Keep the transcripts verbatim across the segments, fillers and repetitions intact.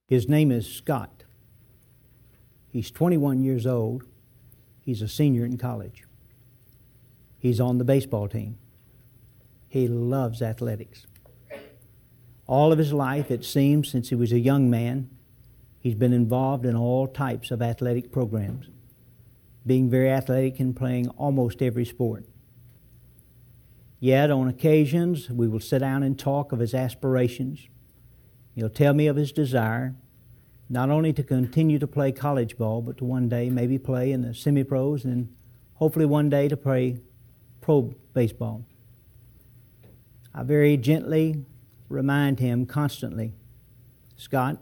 His name is Scott. He's twenty-one years old. He's a senior in college. He's on the baseball team. He loves athletics. All of his life, it seems, since he was a young man, he's been involved in all types of athletic programs, being very athletic and playing almost every sport. Yet, on occasions, we will sit down and talk of his aspirations. He'll tell me of his desire, not only to continue to play college ball, but to one day maybe play in the semi-pros and hopefully one day to play pro baseball. I very gently remind him constantly, Scott,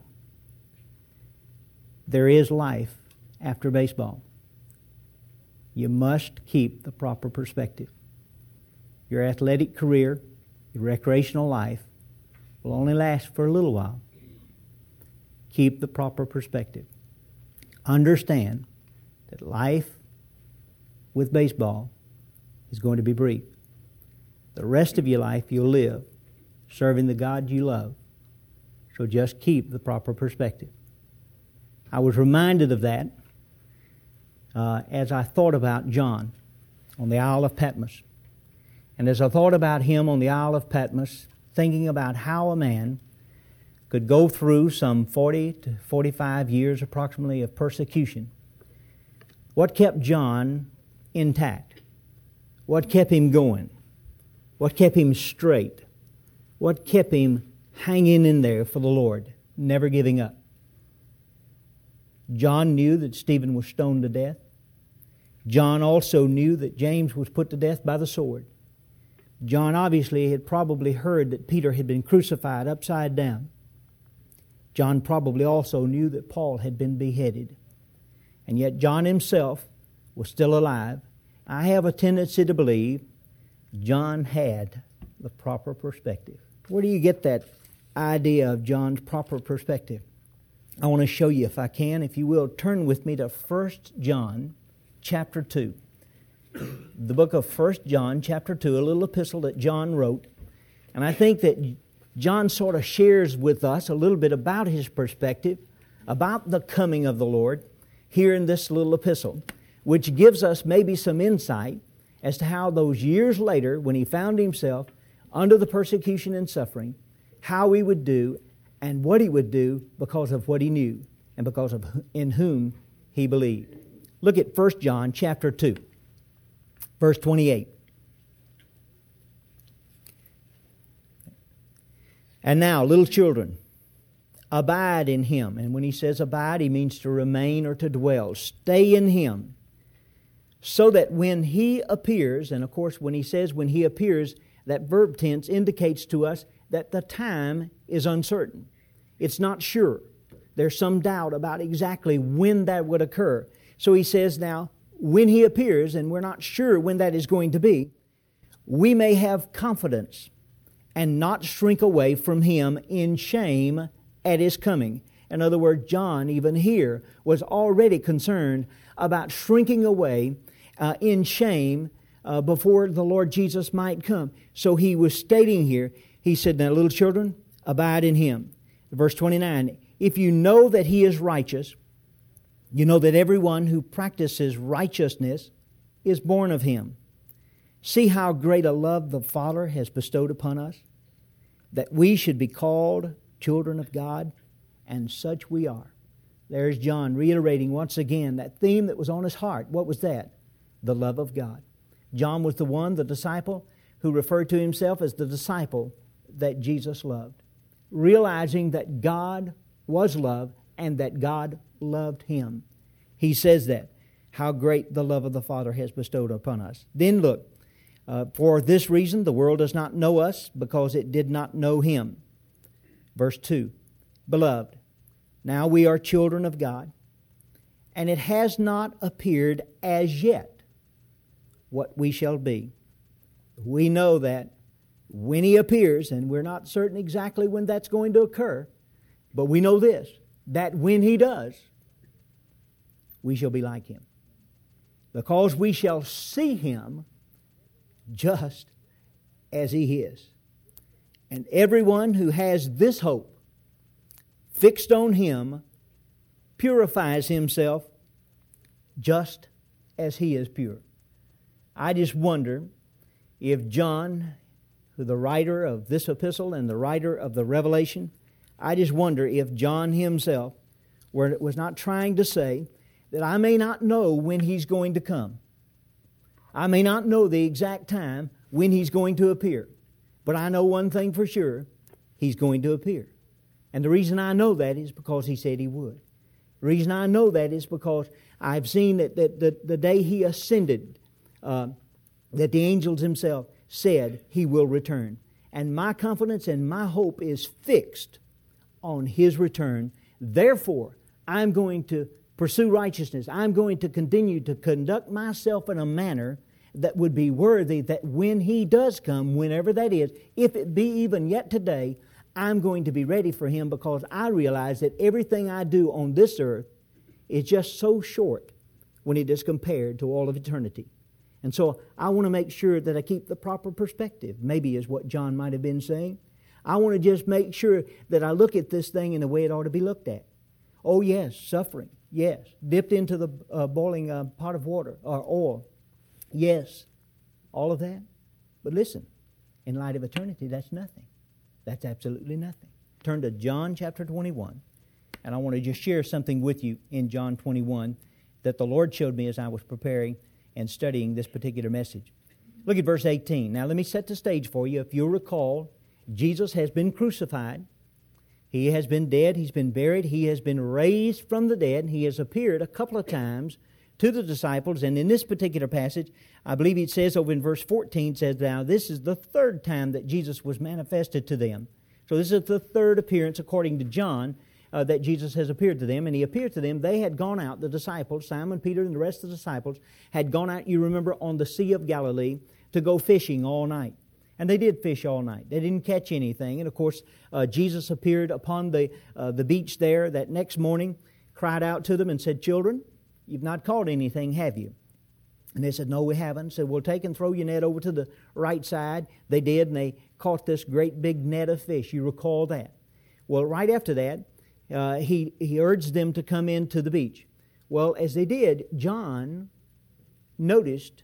there is life after baseball. You must keep the proper perspective. Your athletic career, your recreational life will only last for a little while. Keep the proper perspective. Understand that life with baseball is going to be brief. The rest of your life you'll live serving the God you love. So just keep the proper perspective. I was reminded of that uh, as I thought about John on the Isle of Patmos. And as I thought about him on the Isle of Patmos, thinking about how a man could go through some forty to forty-five years approximately of persecution, what kept John intact? What kept him going? What kept him straight? What kept him hanging in there for the Lord, never giving up? John knew that Stephen was stoned to death. John also knew that James was put to death by the sword. John obviously had probably heard that Peter had been crucified upside down. John probably also knew that Paul had been beheaded. And yet John himself was still alive. I have a tendency to believe John had the proper perspective. Where do you get that idea of John's proper perspective? I want to show you, if I can, if you will, turn with me to First John chapter two. The book of First John chapter two, a little epistle that John wrote. And I think that John sort of shares with us a little bit about his perspective, about the coming of the Lord here in this little epistle, which gives us maybe some insight as to how those years later, when he found himself under the persecution and suffering, how he would do and what he would do because of what he knew and because of in whom he believed. Look at First John chapter two, verse twenty-eight. And now, little children, abide in Him. And when he says abide, he means to remain or to dwell. Stay in Him. So that when He appears, and of course when he says when He appears, that verb tense indicates to us that the time is uncertain. It's not sure. There's some doubt about exactly when that would occur. So he says now, when He appears, and we're not sure when that is going to be, we may have confidence and not shrink away from Him in shame at His coming. In other words, John, even here, was already concerned about shrinking away uh, in shame uh, before the Lord Jesus might come. So he was stating here, he said, now little children, abide in Him. Verse twenty-nine, if you know that He is righteous, you know that everyone who practices righteousness is born of Him. See how great a love the Father has bestowed upon us, that we should be called children of God, and such we are. There's John reiterating once again that theme that was on his heart. What was that? The love of God. John was the one, the disciple, who referred to himself as the disciple that Jesus loved, realizing that God was love and that God loved him. He says that, how great the love of the Father has bestowed upon us. Then look, uh, for this reason the world does not know us, because it did not know Him. Verse two, beloved, now we are children of God, and it has not appeared as yet what we shall be. We know that when He appears, and we're not certain exactly when that's going to occur, but we know this, that when He does, we shall be like Him. Because we shall see Him just as He is. And everyone who has this hope fixed on Him, purifies himself just as he is pure. I just wonder if John, who the writer of this epistle and the writer of the Revelation, I just wonder if John himself were, was not trying to say that I may not know when He's going to come. I may not know the exact time when He's going to appear. But I know one thing for sure, He's going to appear. And the reason I know that is because He said He would. The reason I know that is because I've seen that, that, that the day He ascended, uh, that the angels Himself said He will return. And my confidence and my hope is fixed on His return. Therefore, I'm going to pursue righteousness. I'm going to continue to conduct myself in a manner that would be worthy that when He does come, whenever that is, if it be even yet today, I'm going to be ready for Him, because I realize that everything I do on this earth is just so short when it is compared to all of eternity. And so I want to make sure that I keep the proper perspective, maybe is what John might have been saying. I want to just make sure that I look at this thing in the way it ought to be looked at. Oh yes, suffering, yes. Dipped into the uh, boiling uh, pot of water or oil, yes. All of that. But listen, in light of eternity, that's nothing. That's absolutely nothing. Turn to John chapter twenty-one. And I want to just share something with you in John twenty-one that the Lord showed me as I was preparing and studying this particular message. Look at verse eighteen. Now let me set the stage for you. If you'll recall, Jesus has been crucified. He has been dead. He's been buried. He has been raised from the dead. He has appeared a couple of times to the disciples. And in this particular passage, I believe it says over in verse fourteen, says, now this is the third time that Jesus was manifested to them. So this is the third appearance, according to John, uh, that Jesus has appeared to them. And He appeared to them. They had gone out, the disciples, Simon, Peter, and the rest of the disciples, had gone out, you remember, on the Sea of Galilee to go fishing all night. And they did fish all night. They didn't catch anything. And of course, uh, Jesus appeared upon the, uh, the beach there that next morning, cried out to them and said, children, you've not caught anything, have you? And they said, no, we haven't. Said, well, take and throw your net over to the right side. They did, and they caught this great big net of fish. You recall that. Well, right after that, uh, he, he urged them to come into the beach. Well, as they did, John noticed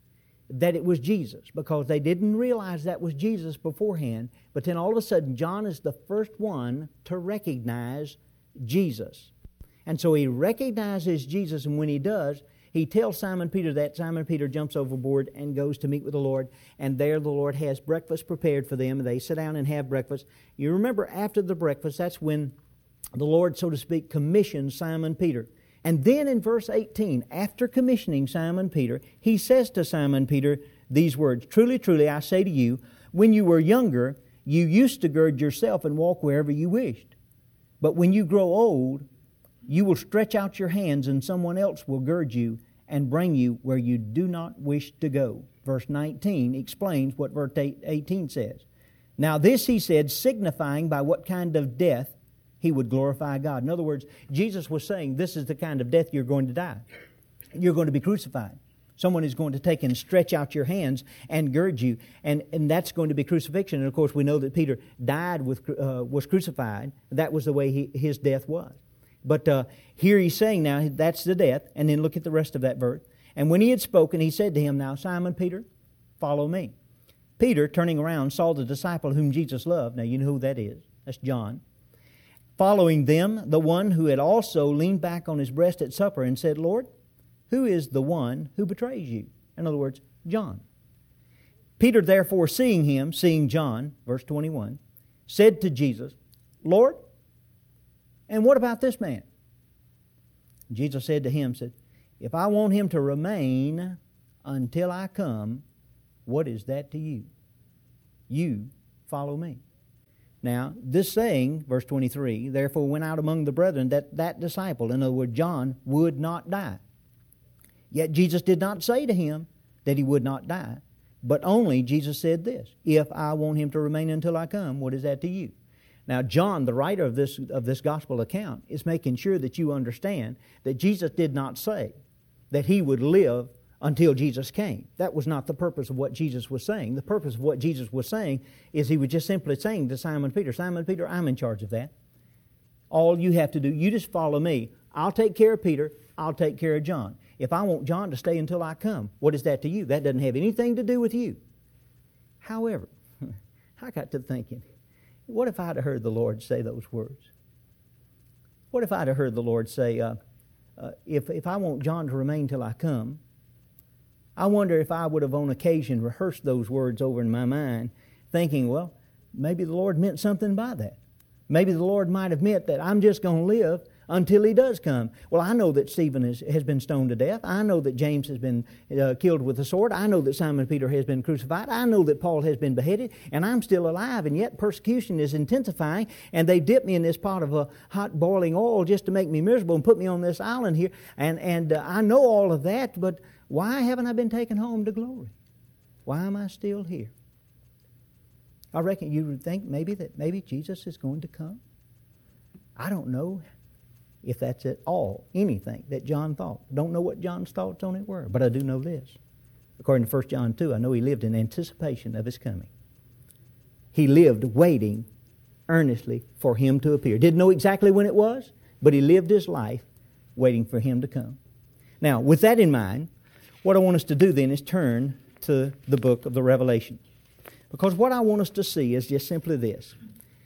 that it was Jesus, because they didn't realize that was Jesus beforehand. But then all of a sudden, John is the first one to recognize Jesus. And so he recognizes Jesus, and when he does, he tells Simon Peter that. Simon Peter jumps overboard and goes to meet with the Lord, and there the Lord has breakfast prepared for them, and they sit down and have breakfast. You remember, after the breakfast, that's when the Lord, so to speak, commissions Simon Peter. And then in verse eighteen, after commissioning Simon Peter, He says to Simon Peter these words, truly, truly, I say to you, when you were younger, you used to gird yourself and walk wherever you wished. But when you grow old, you will stretch out your hands, and someone else will gird you and bring you where you do not wish to go. Verse nineteen explains what verse eighteen says. Now this He said, signifying by what kind of death He would glorify God. In other words, Jesus was saying, this is the kind of death you're going to die. You're going to be crucified. Someone is going to take and stretch out your hands and gird you, and, and that's going to be crucifixion. And of course, we know that Peter died with uh, was crucified. That was the way he, his death was. But uh, here he's saying now, that's the death. And then look at the rest of that verse. And when He had spoken, He said to him, now, Simon Peter, follow me. Peter, turning around, saw the disciple whom Jesus loved. Now, you know who that is. That's John. Following them, the one who had also leaned back on his breast at supper and said, Lord, who is the one who betrays you? In other words, John. Peter, therefore, seeing him, seeing John, verse twenty-one, said to Jesus, Lord, and what about this man? Jesus said to him, said, if I want him to remain until I come, what is that to you? You follow me. Now, this saying, verse twenty-three, therefore went out among the brethren that that disciple, in other words, John, would not die. Yet Jesus did not say to him that he would not die, but only Jesus said this, if I want him to remain until I come, what is that to you? Now, John, the writer of this, of this gospel account, is making sure that you understand that Jesus did not say that he would live until Jesus came. That was not the purpose of what Jesus was saying. The purpose of what Jesus was saying is He was just simply saying to Simon Peter, Simon Peter, I'm in charge of that. All you have to do, you just follow me. I'll take care of Peter. I'll take care of John. If I want John to stay until I come, what is that to you? That doesn't have anything to do with you. However, I got to thinking, what if I'd have heard the Lord say those words? What if I'd have heard the Lord say, uh, uh, if, if I want John to remain till I come, I wonder if I would have on occasion rehearsed those words over in my mind, thinking, well, maybe the Lord meant something by that. Maybe the Lord might have meant that I'm just going to live until He does come. Well, I know that Stephen is, has been stoned to death. I know that James has been uh, killed with a sword. I know that Simon Peter has been crucified. I know that Paul has been beheaded, and I'm still alive, and yet persecution is intensifying, and they dip me in this pot of uh, hot boiling oil just to make me miserable and put me on this island here. And, and uh, I know all of that, but why haven't I been taken home to glory? Why am I still here? I reckon you would think maybe that maybe Jesus is going to come. I don't know if that's at all anything that John thought. Don't know what John's thoughts on it were, but I do know this. According to First John two, I know he lived in anticipation of His coming. He lived waiting earnestly for Him to appear. Didn't know exactly when it was, but he lived his life waiting for Him to come. Now, with that in mind, what I want us to do then is turn to the book of the Revelation. Because what I want us to see is just simply this,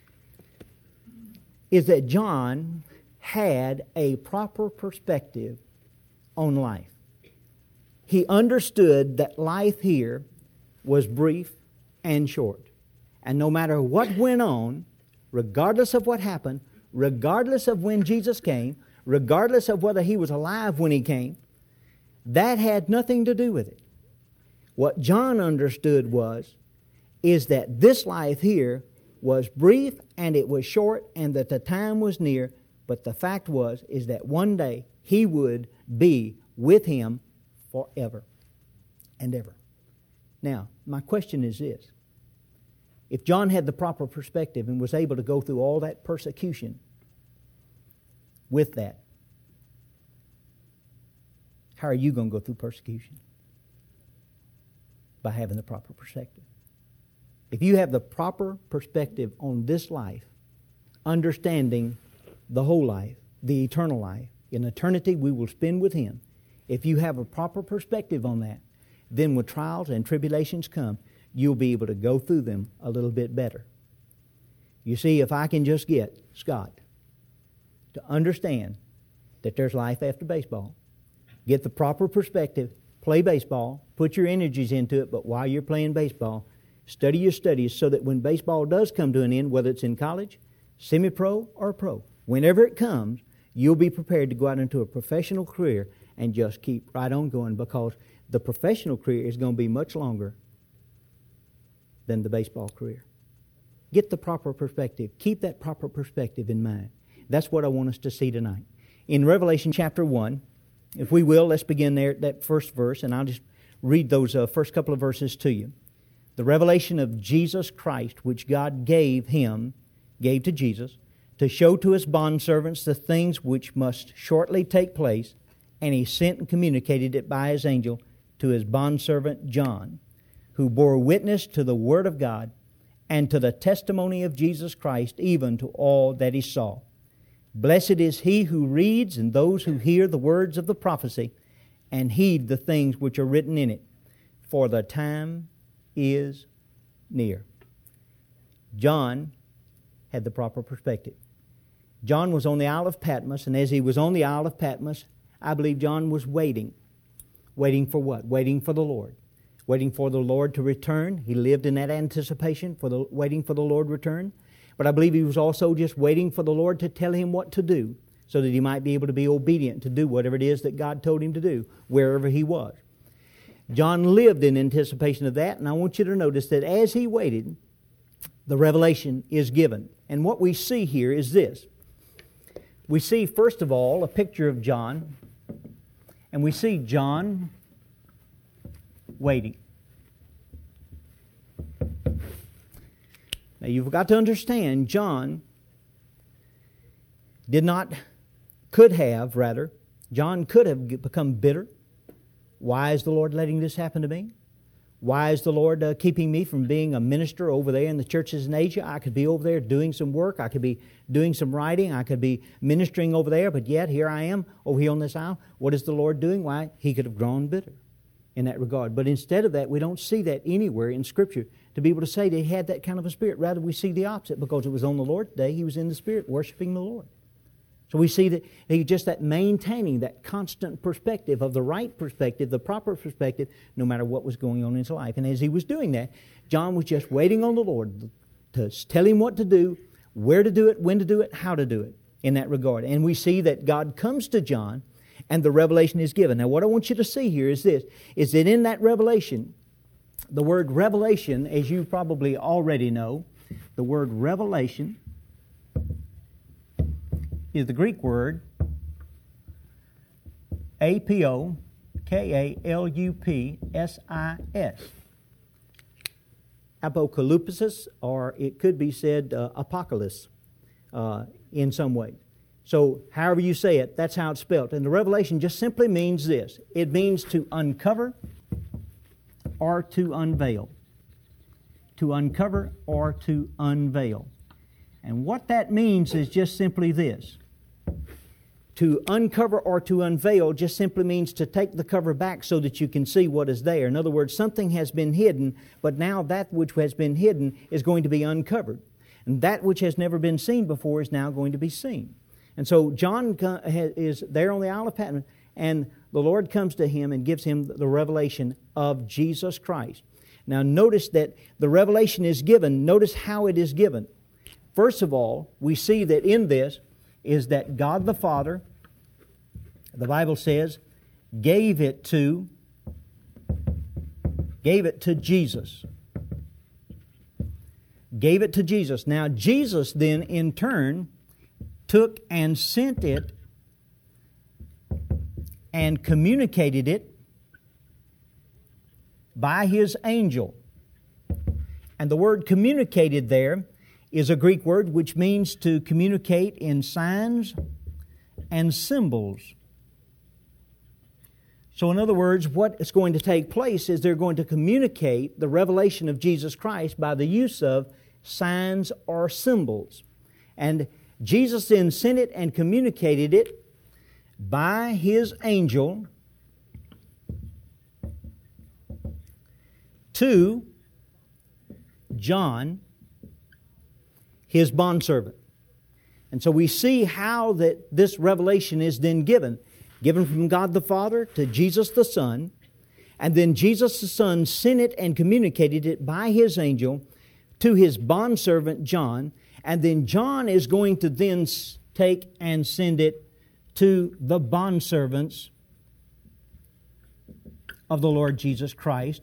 is that John had a proper perspective on life. He understood that life here was brief and short. And no matter what went on, regardless of what happened, regardless of when Jesus came, regardless of whether He was alive when He came, that had nothing to do with it. What John understood was, is that this life here was brief and it was short and that the time was near, but the fact was, is that one day he would be with Him forever and ever. Now, my question is this. If John had the proper perspective and was able to go through all that persecution with that, how are you going to go through persecution? By having the proper perspective. If you have the proper perspective on this life, understanding the whole life, the eternal life, in eternity we will spend with Him. If you have a proper perspective on that, then when trials and tribulations come, you'll be able to go through them a little bit better. You see, if I can just get Scott to understand that there's life after baseball, get the proper perspective, play baseball, put your energies into it, but while you're playing baseball, study your studies so that when baseball does come to an end, whether it's in college, semi-pro, or pro, whenever it comes, you'll be prepared to go out into a professional career and just keep right on going, because the professional career is going to be much longer than the baseball career. Get the proper perspective. Keep that proper perspective in mind. That's what I want us to see tonight. In Revelation chapter one, if we will, let's begin there at that first verse, and I'll just read those uh, first couple of verses to you. The revelation of Jesus Christ, which God gave Him, gave to Jesus, to show to His bondservants the things which must shortly take place, and He sent and communicated it by His angel to His bondservant John, who bore witness to the Word of God and to the testimony of Jesus Christ, even to all that he saw. Blessed is he who reads and those who hear the words of the prophecy and heed the things which are written in it, for the time is near. John had the proper perspective. John was on the Isle of Patmos, and as he was on the Isle of Patmos, I believe John was waiting. Waiting for what? Waiting for the Lord. Waiting for the Lord to return. He lived in that anticipation, for the waiting for the Lord to return. But I believe he was also just waiting for the Lord to tell him what to do, so that he might be able to be obedient to do whatever it is that God told him to do, wherever he was. John lived in anticipation of that, and I want you to notice that as he waited, the revelation is given. And what we see here is this. We see, first of all, a picture of John, and we see John waiting. Now, you've got to understand, John did not, could have, rather, John could have become bitter. Why is the Lord letting this happen to me? Why is the Lord uh, keeping me from being a minister over there in the churches in Asia? I could be over there doing some work. I could be doing some writing. I could be ministering over there. But yet here I am over here on this isle. What is the Lord doing? Why, He could have grown bitter in that regard. But instead of that, we don't see that anywhere in Scripture to be able to say that He had that kind of a spirit. Rather, we see the opposite, because it was on the Lord's day. He was in the Spirit worshiping the Lord. So we see that He just that maintaining that constant perspective of the right perspective, the proper perspective, no matter what was going on in His life. And as He was doing that, John was just waiting on the Lord to tell him what to do, where to do it, when to do it, how to do it in that regard. And we see that God comes to John and the revelation is given. Now what I want you to see here is this, is that in that revelation, the word revelation, as you probably already know, the word revelation is the Greek word A P O K A L U P S I S. Apocalypsis, or it could be said uh, apocalypse uh, in some way. So however you say it, that's how it's spelled. And the revelation just simply means this. It means to uncover or to unveil. To uncover or to unveil. And what that means is just simply this. To uncover or to unveil just simply means to take the cover back so that you can see what is there. In other words, something has been hidden, but now that which has been hidden is going to be uncovered. And that which has never been seen before is now going to be seen. And so John is there on the Isle of Patmos, and the Lord comes to him and gives him the revelation of Jesus Christ. Now notice that the revelation is given. Notice how it is given. First of all, we see that in this is that God the Father, the Bible says, gave it to, gave it to Jesus. Gave it to Jesus. Now Jesus then in turn took and sent it and communicated it by His angel. And the word communicated there is a Greek word which means to communicate in signs and symbols. So in other words, what is going to take place is they're going to communicate the revelation of Jesus Christ by the use of signs or symbols. And Jesus then sent it and communicated it by His angel to John, His bondservant. And so we see how that this revelation is then given. Given from God the Father to Jesus the Son. And then Jesus the Son sent it and communicated it by His angel to His bondservant John. And then John is going to then take and send it to the bondservants of the Lord Jesus Christ.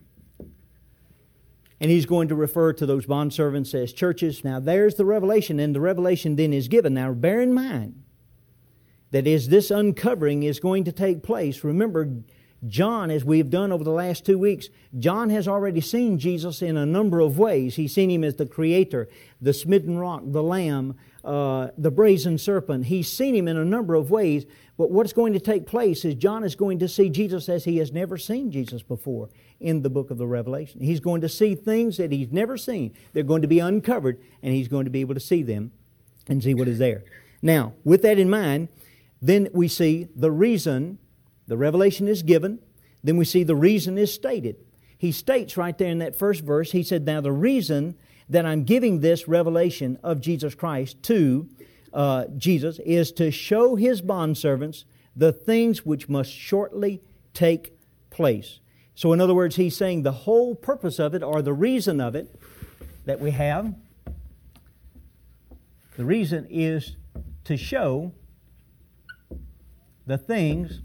And he's going to refer to those bondservants as churches. Now there's the revelation, and the revelation then is given. Now bear in mind that as this uncovering is going to take place, remember, John, as we've done over the last two weeks, John has already seen Jesus in a number of ways. He's seen Him as the Creator, the smitten rock, the Lamb, uh, the brazen serpent. He's seen Him in a number of ways. But what's going to take place is John is going to see Jesus as he has never seen Jesus before in the book of the Revelation. He's going to see things that he's never seen. They're going to be uncovered, and he's going to be able to see them and see what is there. Now, with that in mind, then we see the reason the revelation is given. Then we see the reason is stated. He states right there in that first verse, he said, now the reason that I'm giving this revelation of Jesus Christ to uh, Jesus is to show His bondservants the things which must shortly take place. So in other words, he's saying the whole purpose of it, or the reason of it that we have, the reason is to show the things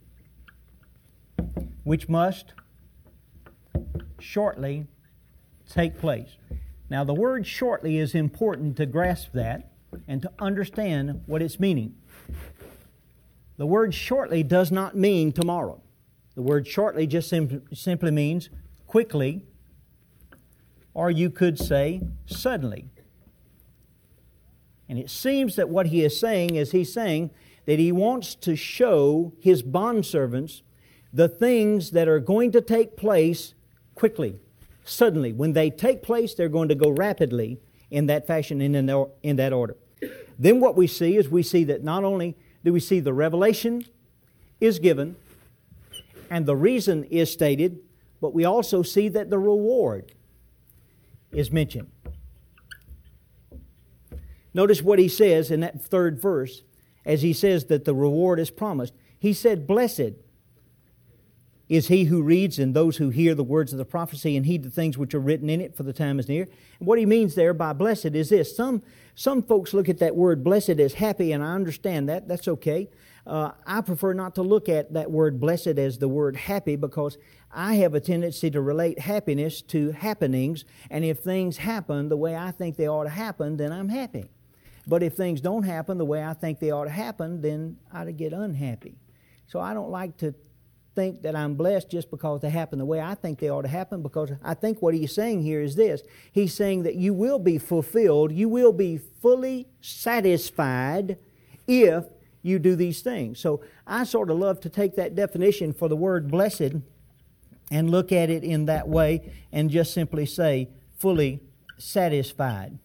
which must shortly take place. Now the word shortly is important to grasp that and to understand what it's meaning. The word shortly does not mean tomorrow. The word shortly just sim- simply means quickly, or you could say suddenly. And it seems that what he is saying is he's saying that he wants to show his bondservants the things that are going to take place quickly, suddenly. When they take place, they're going to go rapidly in that fashion and in, the, in that order. Then what we see is we see that not only do we see the revelation is given and the reason is stated, but we also see that the reward is mentioned. Notice what he says in that third verse as he says that the reward is promised. He said, "Blessed is he who reads and those who hear the words of the prophecy and heed the things which are written in it, for the time is near." And what he means there by blessed is this. Some, some folks look at that word blessed as happy, and I understand that. That's okay. Uh, I prefer not to look at that word blessed as the word happy, because I have a tendency to relate happiness to happenings, and if things happen the way I think they ought to happen, then I'm happy. But if things don't happen the way I think they ought to happen, then I get unhappy. So I don't like to think that I'm blessed just because they happen the way I think they ought to happen, because I think what he's saying here is this. He's saying that you will be fulfilled, you will be fully satisfied if you do these things. So I sort of love to take that definition for the word blessed and look at it in that way and just simply say fully satisfied.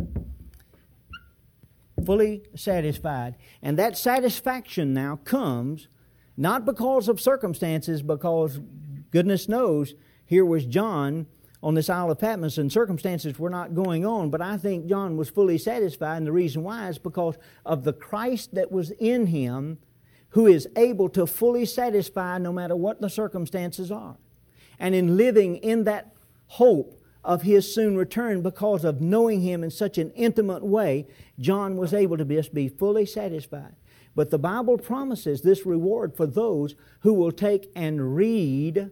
Fully satisfied. And that satisfaction now comes not because of circumstances, because goodness knows here was John on this Isle of Patmos and circumstances were not going on, but I think John was fully satisfied, and the reason why is because of the Christ that was in him, who is able to fully satisfy no matter what the circumstances are. And in living in that hope of His soon return, because of knowing Him in such an intimate way, John was able to just be fully satisfied. But the Bible promises this reward for those who will take and read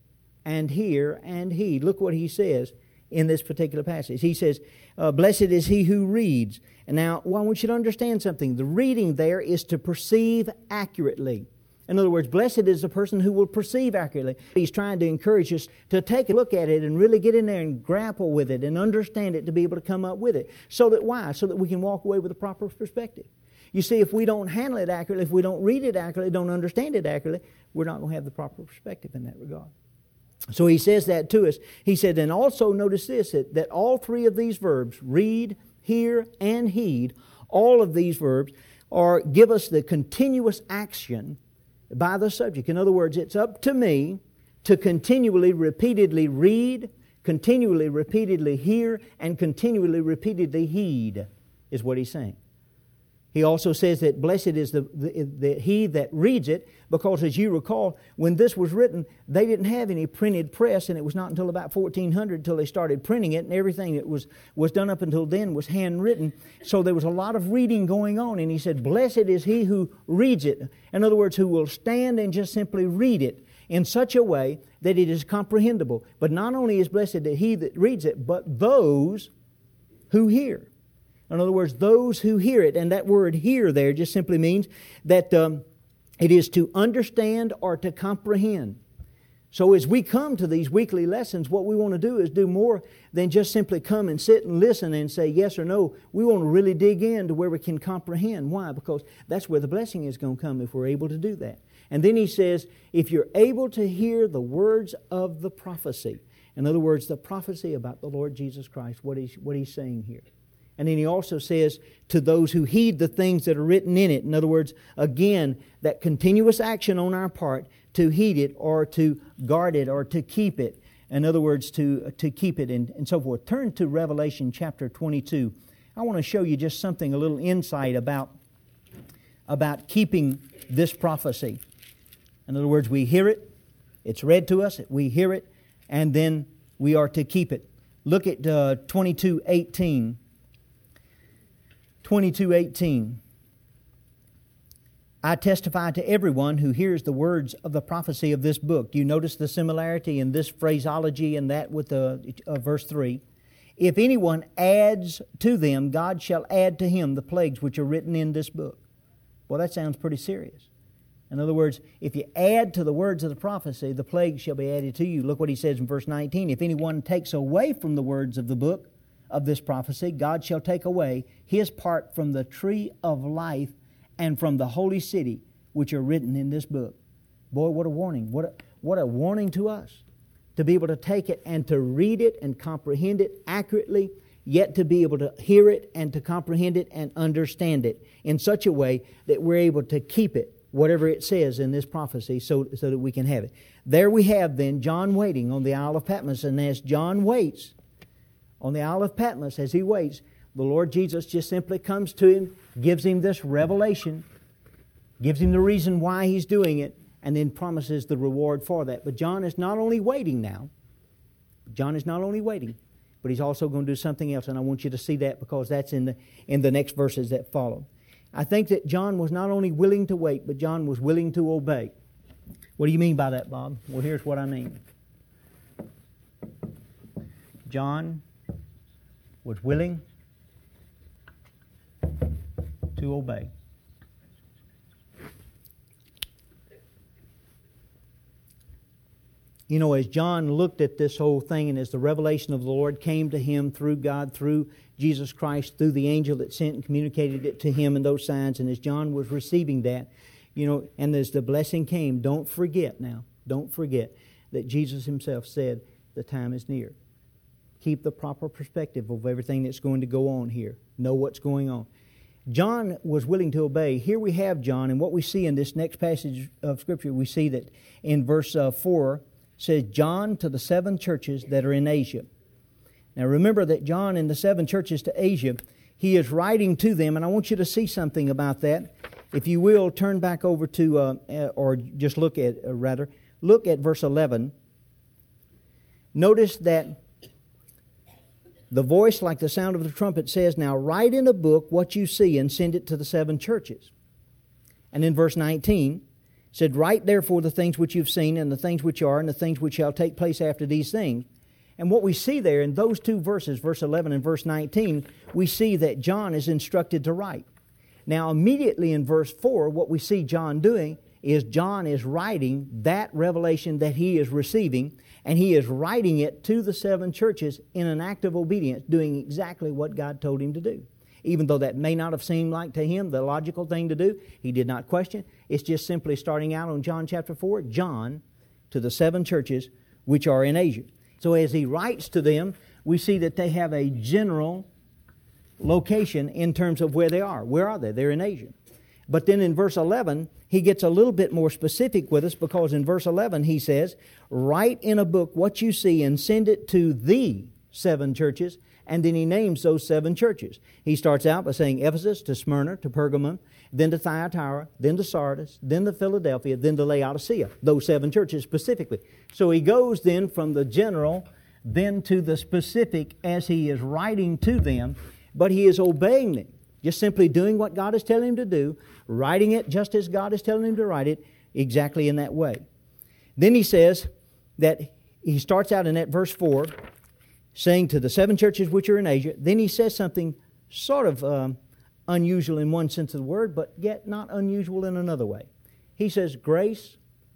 and hear and heed. Look what he says in this particular passage. He says, uh, "Blessed is he who reads." And now, well, I want you to understand something. The reading there is to perceive accurately. In other words, blessed is the person who will perceive accurately. He's trying to encourage us to take a look at it and really get in there and grapple with it and understand it to be able to come up with it. So that why? So that we can walk away with a proper perspective. You see, if we don't handle it accurately, if we don't read it accurately, don't understand it accurately, we're not going to have the proper perspective in that regard. So he says that to us. He said, and also notice this, that, that all three of these verbs, read, hear, and heed, all of these verbs are give us the continuous action by the subject. In other words, it's up to me to continually, repeatedly read, continually, repeatedly hear, and continually, repeatedly heed, is what he's saying. He also says that blessed is the, the, the he that reads it, because as you recall, when this was written, they didn't have any printed press, and it was not until about fourteen hundred until they started printing it, and everything that was, was done up until then was handwritten. So there was a lot of reading going on, and he said, blessed is he who reads it. In other words, who will stand and just simply read it in such a way that it is comprehensible. But not only is blessed that he that reads it, but those who hear. In other words, those who hear it. And that word hear there just simply means that um, it is to understand or to comprehend. So as we come to these weekly lessons, what we want to do is do more than just simply come and sit and listen and say yes or no. We want to really dig in to where we can comprehend. Why? Because that's where the blessing is going to come if we're able to do that. And then he says, if you're able to hear the words of the prophecy. In other words, the prophecy about the Lord Jesus Christ, what he's, what he's saying here. And then he also says, to those who heed the things that are written in it. In other words, again, that continuous action on our part to heed it or to guard it or to keep it. In other words, to, to keep it and, and so forth. Turn to Revelation chapter twenty-two. I want to show you just something, a little insight about, about keeping this prophecy. In other words, we hear it, it's read to us, we hear it, and then we are to keep it. Look at uh, twenty-two eighteen. twenty-two eighteen. I testify to everyone who hears the words of the prophecy of this book. Do you notice the similarity in this phraseology and that with the uh, verse three? If anyone adds to them, God shall add to him the plagues which are written in this book. Well, that sounds pretty serious. In other words, if you add to the words of the prophecy, the plagues shall be added to you. Look what he says in verse nineteen. If anyone takes away from the words of the book of this prophecy, God shall take away his part from the tree of life and from the holy city which are written in this book. Boy, what a warning. What a, what a warning to us to be able to take it and to read it and comprehend it accurately, yet to be able to hear it and to comprehend it and understand it in such a way that we're able to keep it, whatever it says in this prophecy, so, so that we can have it. There we have then John waiting on the Isle of Patmos, and as John waits on the Isle of Patmos, as he waits, the Lord Jesus just simply comes to him, gives him this revelation, gives him the reason why he's doing it, and then promises the reward for that. But John is not only waiting now, John is not only waiting, but he's also going to do something else, and I want you to see that because that's in the in the next verses that follow. I think that John was not only willing to wait, but John was willing to obey. What do you mean by that, Bob? Well, here's what I mean. John was willing to obey. You know, as John looked at this whole thing and as the revelation of the Lord came to him through God, through Jesus Christ, through the angel that sent and communicated it to him in those signs, and as John was receiving that, you know, and as the blessing came, don't forget now, don't forget that Jesus himself said the time is near. Keep the proper perspective of everything that's going to go on here. Know what's going on. John was willing to obey. Here we have John, and what we see in this next passage of Scripture, we see that in verse uh, four, says, John to the seven churches that are in Asia. Now remember that John in the seven churches to Asia, he is writing to them, and I want you to see something about that. If you will, turn back over to, uh, or just look at, uh, rather, look at verse eleven. Notice that the voice like the sound of the trumpet says, now write in a book what you see and send it to the seven churches. And in verse nineteen, said, write therefore the things which you've seen and the things which are and the things which shall take place after these things. And what we see there in those two verses, verse eleven and verse nineteen, we see that John is instructed to write. Now immediately in verse four, what we see John doing is John is writing that revelation that he is receiving, and he is writing it to the seven churches in an act of obedience, doing exactly what God told him to do. Even though that may not have seemed like to him the logical thing to do, he did not question. It's just simply starting out on John chapter four, John to the seven churches which are in Asia. So as he writes to them, we see that they have a general location in terms of where they are. Where are they? They're in Asia. But then in verse eleven, he gets a little bit more specific with us, because in verse eleven he says, write in a book what you see and send it to the seven churches. And then he names those seven churches. He starts out by saying Ephesus, to Smyrna, to Pergamum, then to Thyatira, then to Sardis, then to Philadelphia, then to Laodicea. Those seven churches specifically. So he goes then from the general, then to the specific as he is writing to them, but he is obeying them. Just simply doing what God is telling him to do, writing it just as God is telling him to write it, exactly in that way. Then he says that he starts out in that verse four, saying to the seven churches which are in Asia. Then he says something sort of um, unusual in one sense of the word, but yet not unusual in another way. He says grace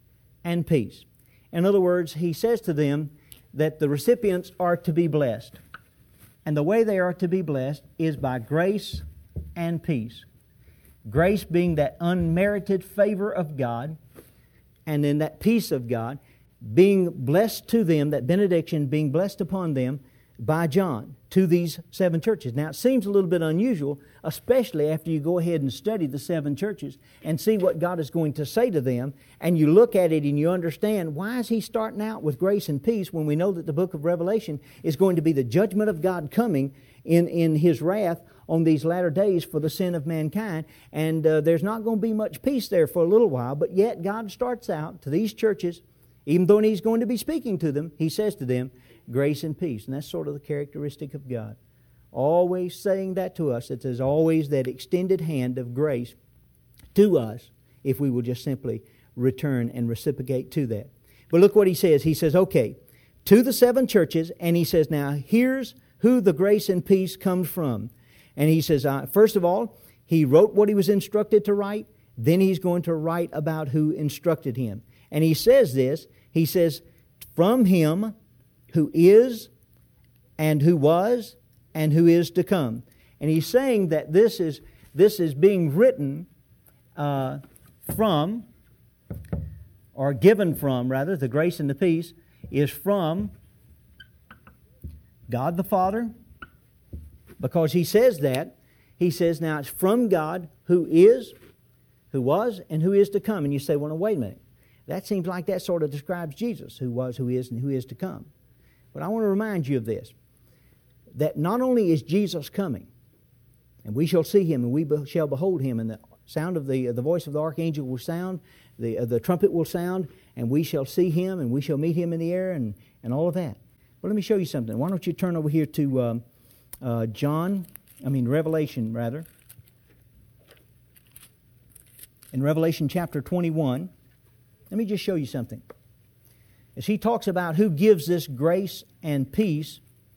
and peace. In other words, he says to them that the recipients are to be blessed. And the way they are to be blessed is by grace and peace. Grace being that unmerited favor of God, and then that peace of God being blessed to them, that benediction being blessed upon them by John to these seven churches. Now, it seems a little bit unusual, especially after you go ahead and study the seven churches and see what God is going to say to them, and you look at it and you understand, why is he starting out with grace and peace when we know that the book of Revelation is going to be the judgment of God coming in, in his wrath on these latter days for the sin of mankind, and uh, there's not going to be much peace there for a little while, but yet God starts out to these churches, even though he's going to be speaking to them, he says to them, grace and peace. And that's sort of the characteristic of God. Always saying that to us, that there's always that extended hand of grace to us if we will just simply return and reciprocate to that. But look what he says. He says, okay, to the seven churches, and he says, now here's who the grace and peace comes from. And he says, uh, first of all, he wrote what he was instructed to write. Then he's going to write about who instructed him. And he says this, he says, from him who is and who was and who is to come. And he's saying that this is this is being written uh, from, or given from, rather, the grace and the peace, is from God the Father, because He says that. He says, now it's from God who is, who was, and who is to come. And you say, well, no, wait a minute. That seems like that sort of describes Jesus, who was, who is, and who is to come. But I want to remind you of this, that not only is Jesus coming, and we shall see Him, and we be, shall behold Him, and the sound of the, the voice of the archangel will sound, the, uh, the trumpet will sound, and we shall see Him, and we shall meet Him in the air, and, and all of that. But let me show you something. Why don't you turn over here to um, uh, John, I mean Revelation, rather. In Revelation chapter twenty-one, let me just show you something. As he talks about who gives this grace and peace,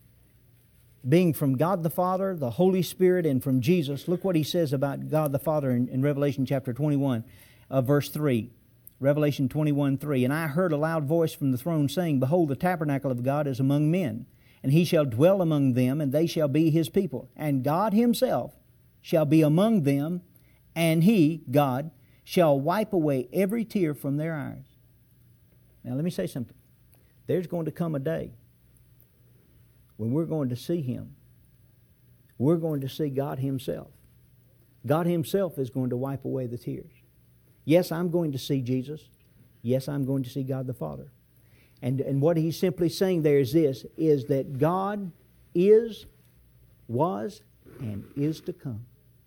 being from God the Father, the Holy Spirit, and from Jesus, look what he says about God the Father in, in Revelation chapter twenty-one, uh, verse three. Revelation twenty-one, three. And I heard a loud voice from the throne saying, Behold, the tabernacle of God is among men, and He shall dwell among them, and they shall be His people. And God Himself shall be among them, and He, God, shall wipe away every tear from their eyes. Now let me say something. There's going to come a day when we're going to see Him. We're going to see God Himself. God Himself is going to wipe away the tears. Yes, I'm going to see Jesus. Yes, I'm going to see God the Father. And, and what he's simply saying there is this, is that God is, was, and is to come.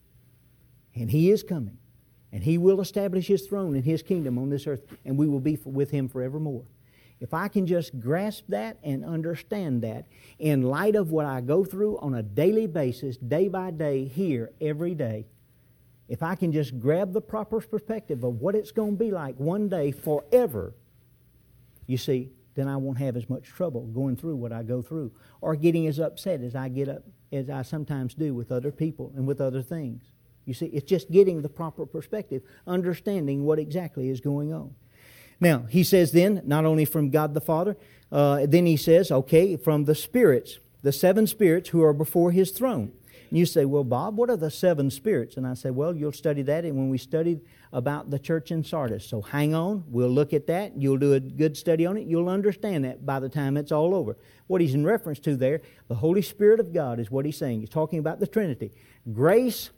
And He is coming. And He will establish His throne and His kingdom on this earth, and we will be with Him forevermore. If I can just grasp that and understand that in light of what I go through on a daily basis, day by day, here, every day, if I can just grab the proper perspective of what it's going to be like one day forever, you see, then I won't have as much trouble going through what I go through, or getting as upset as I get up, as I sometimes do with other people and with other things. You see, it's just getting the proper perspective, understanding what exactly is going on. Now, he says then, not only from God the Father, uh, then he says, okay, from the spirits, the seven spirits who are before His throne. And you say, well, Bob, what are the seven spirits? And I say, well, you'll study that and when we studied about the church in Sardis. So hang on, we'll look at that. You'll do a good study on it. You'll understand that by the time it's all over. What he's in reference to there, the Holy Spirit of God is what he's saying. He's talking about the Trinity. Grace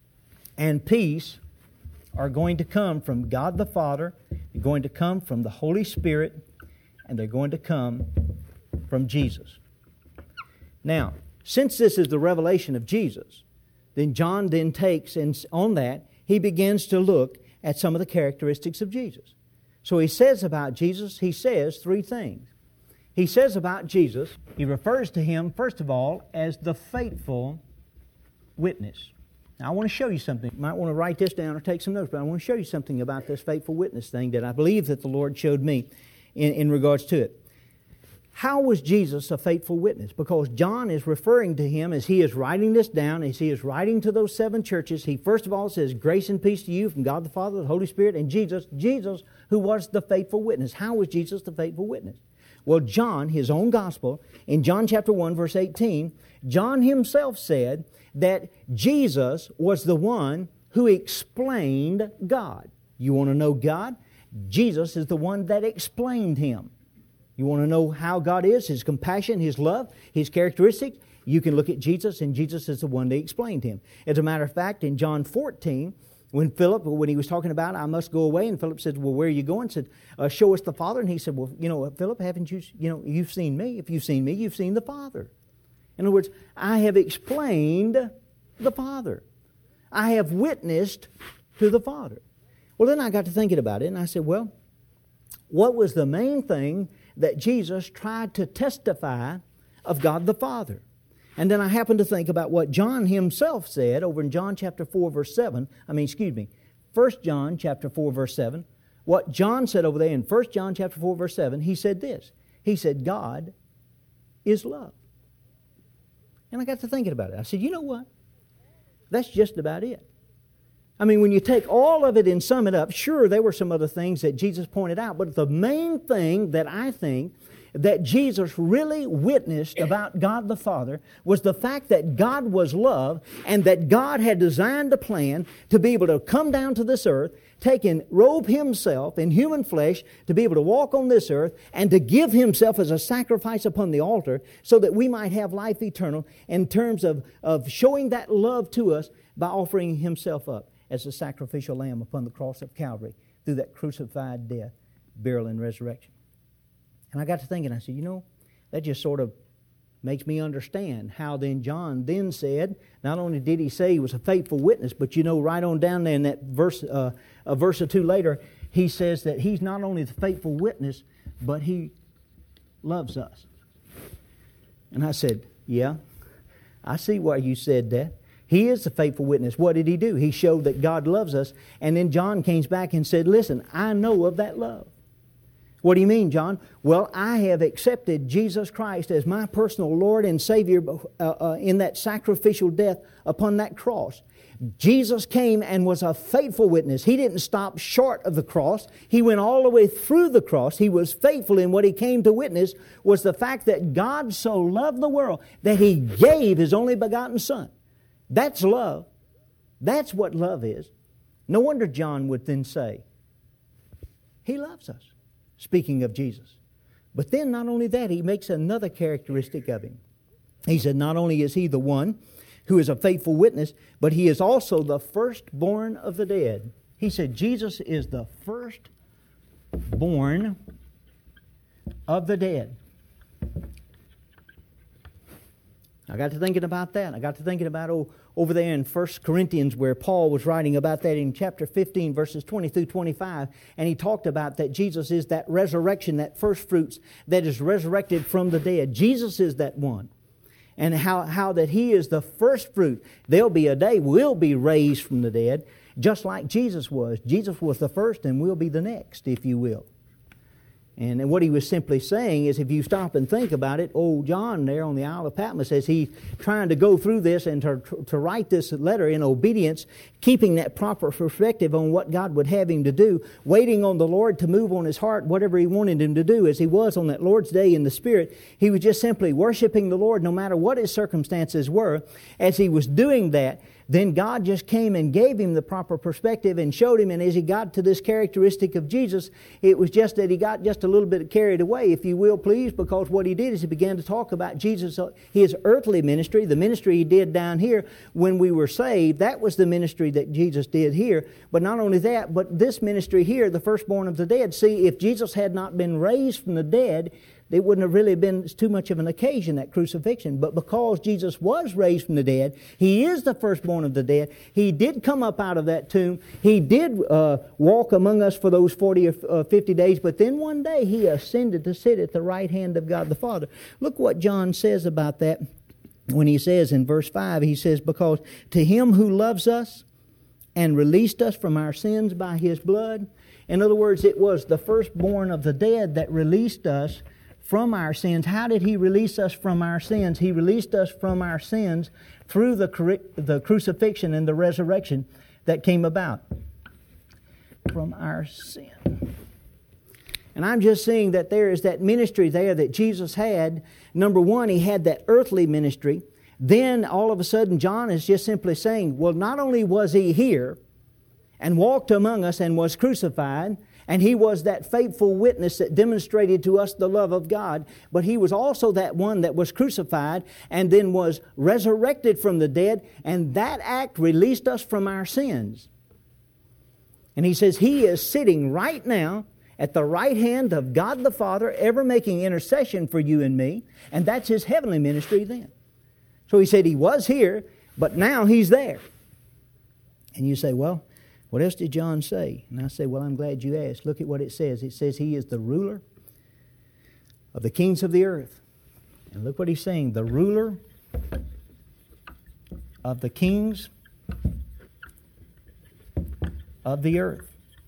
and peace are going to come from God the Father. They're going to come from the Holy Spirit. And they're going to come from Jesus. Now, since this is the revelation of Jesus, then John then takes, and on that, he begins to look at some of the characteristics of Jesus. So he says about Jesus, he says three things. He says about Jesus, he refers to Him, first of all, as the faithful witness. Now, I want to show you something. You might want to write this down or take some notes, but I want to show you something about this faithful witness thing that I believe that the Lord showed me in, in regards to it. How was Jesus a faithful witness? Because John is referring to Him as he is writing this down, as he is writing to those seven churches. He first of all says, grace and peace to you from God the Father, the Holy Spirit, and Jesus, Jesus who was the faithful witness. How was Jesus the faithful witness? Well, John, his own gospel, in John chapter one, verse eighteen, John himself said that Jesus was the one who explained God. You want to know God? Jesus is the one that explained Him. You want to know how God is, His compassion, His love, His characteristics? You can look at Jesus, and Jesus is the one that explained Him. As a matter of fact, in John fourteen, when Philip, when he was talking about, I must go away, and Philip said, well, where are you going? He said, uh, show us the Father. And he said, well, you know, Philip, haven't you, you know, you've seen me. If you've seen me, you've seen the Father. In other words, I have explained the Father. I have witnessed to the Father. Well, then I got to thinking about it, and I said, well, what was the main thing that Jesus tried to testify of God the Father? And then I happened to think about what John himself said over in John chapter four, verse seven. I mean, excuse me, First John chapter four, verse seven. What John said over there in First John chapter four, verse seven, he said this. He said, God is love. And I got to thinking about it. I said, you know what? That's just about it. I mean, when you take all of it and sum it up, sure, there were some other things that Jesus pointed out, but the main thing that I think that Jesus really witnessed about God the Father was the fact that God was love and that God had designed a plan to be able to come down to this earth, take and robe Himself in human flesh to be able to walk on this earth and to give Himself as a sacrifice upon the altar so that we might have life eternal in terms of, of showing that love to us by offering Himself up as a sacrificial lamb upon the cross of Calvary through that crucified death, burial, and resurrection. And I got to thinking, I said, you know, that just sort of makes me understand how then John then said, not only did he say he was a faithful witness, but you know, right on down there in that verse, uh, a verse or two later, he says that he's not only the faithful witness, but he loves us. And I said, yeah, I see why you said that. He is the faithful witness. What did he do? He showed that God loves us. And then John came back and said, listen, I know of that love. What do you mean, John? Well, I have accepted Jesus Christ as my personal Lord and Savior uh, uh, in that sacrificial death upon that cross. Jesus came and was a faithful witness. He didn't stop short of the cross. He went all the way through the cross. He was faithful in what He came to witness was the fact that God so loved the world that He gave His only begotten Son. That's love. That's what love is. No wonder John would then say, He loves us. Speaking of Jesus. But then not only that, he makes another characteristic of Him. He said not only is He the one who is a faithful witness, but He is also the firstborn of the dead. He said Jesus is the firstborn of the dead. I got to thinking about that. I got to thinking about oh, over there in First Corinthians where Paul was writing about that in chapter fifteen, verses twenty through twenty-five. And he talked about that Jesus is that resurrection, that first fruits that is resurrected from the dead. Jesus is that one. And how, how that He is the first fruit. There'll be a day we'll be raised from the dead, just like Jesus was. Jesus was the first and we'll be the next, if you will. And, and what he was simply saying is if you stop and think about it, old John there on the Isle of Patmos, as he's trying to go through this and to, to write this letter in obedience, keeping that proper perspective on what God would have him to do, waiting on the Lord to move on his heart, whatever He wanted him to do, as he was on that Lord's Day in the Spirit, he was just simply worshiping the Lord no matter what his circumstances were. As he was doing that, then God just came and gave him the proper perspective and showed him. And as he got to this characteristic of Jesus, it was just that he got just a little bit carried away, if you will, please, because what he did is he began to talk about Jesus, His earthly ministry, the ministry He did down here when we were saved. That was the ministry that Jesus did here. But not only that, but this ministry here, the firstborn of the dead. See, if Jesus had not been raised from the dead, it wouldn't have really been too much of an occasion, that crucifixion. But because Jesus was raised from the dead, He is the firstborn of the dead. He did come up out of that tomb. He did uh, walk among us for those forty or uh, fifty days. But then one day He ascended to sit at the right hand of God the Father. Look what John says about that when he says in verse five, he says, because to Him who loves us and released us from our sins by His blood. In other words, it was the firstborn of the dead that released us from our sins. How did He release us from our sins? He released us from our sins through the, cru- the crucifixion and the resurrection that came about. From our sin. And I'm just seeing that there is that ministry there that Jesus had. Number one, He had that earthly ministry. Then all of a sudden John is just simply saying, well, not only was He here and walked among us and was crucified, and He was that faithful witness that demonstrated to us the love of God, but He was also that one that was crucified and then was resurrected from the dead, and that act released us from our sins. And he says He is sitting right now at the right hand of God the Father, ever making intercession for you and me, and that's His heavenly ministry then. So he said He was here, but now He's there. And you say, well, what else did John say? And I say, well, I'm glad you asked. Look at what it says. It says He is the ruler of the kings of the earth. And look what he's saying. The ruler of the kings of the earth.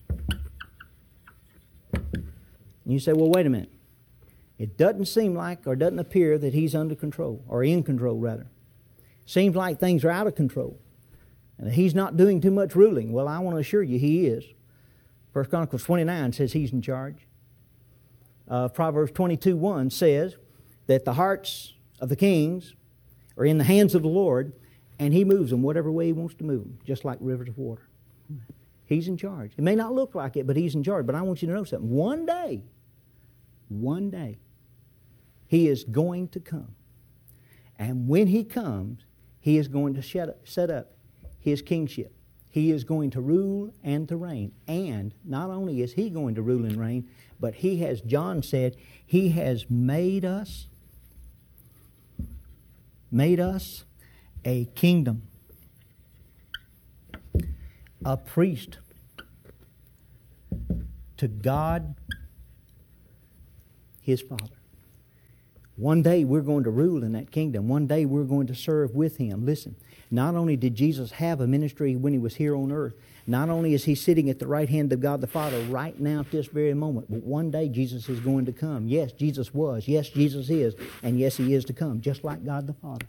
And you say, well, wait a minute. It doesn't seem like or doesn't appear that He's under control, or in control rather. Seems like things are out of control. And He's not doing too much ruling. Well, I want to assure you He is. First Chronicles twenty-nine says He's in charge. uh, Proverbs twenty-two one says that the hearts of the kings are in the hands of the Lord, and He moves them whatever way He wants to move them, just like rivers of water. He's in charge. It may not look like it, but He's in charge. But I want you to know something. One day, one day, He is going to come. And when He comes, He is going to set up, set up His kingship. He is going to rule and to reign. And not only is He going to rule and reign, but He has, John said, He has made us, made us a kingdom, a priest to God, His Father. One day we're going to rule in that kingdom. One day we're going to serve with Him. Listen, not only did Jesus have a ministry when He was here on earth, not only is He sitting at the right hand of God the Father right now at this very moment, but one day Jesus is going to come. Yes, Jesus was. Yes, Jesus is. And yes, He is to come, just like God the Father.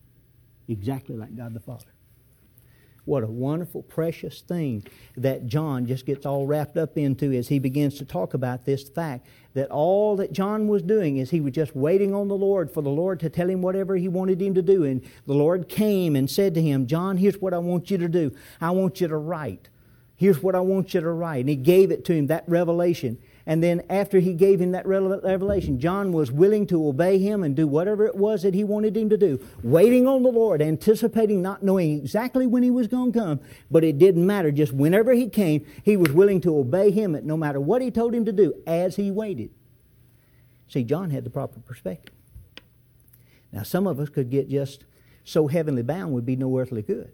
Exactly like God the Father. What a wonderful, precious thing that John just gets all wrapped up into as he begins to talk about this fact that all that John was doing is he was just waiting on the Lord for the Lord to tell him whatever He wanted him to do. And the Lord came and said to him, John, here's what I want you to do. I want you to write. Here's what I want you to write. And He gave it to him, that revelation. And then after He gave him that revelation, John was willing to obey Him and do whatever it was that he wanted him to do, waiting on the Lord, anticipating, not knowing exactly when He was going to come, but it didn't matter. Just whenever He came, he was willing to obey Him no matter what He told him to do as he waited. See, John had the proper perspective. Now, some of us could get just so heavenly bound we'd be no earthly good.